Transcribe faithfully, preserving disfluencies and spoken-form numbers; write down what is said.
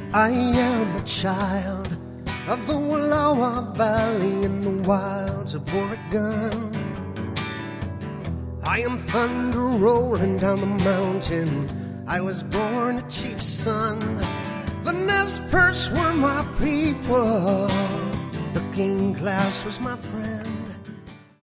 I am a child of the Wallowa Valley in the wilds of Oregon. I am thunder rolling down the mountain. I was born a chief's son. The Nez Perce were my people. The king class was my friend.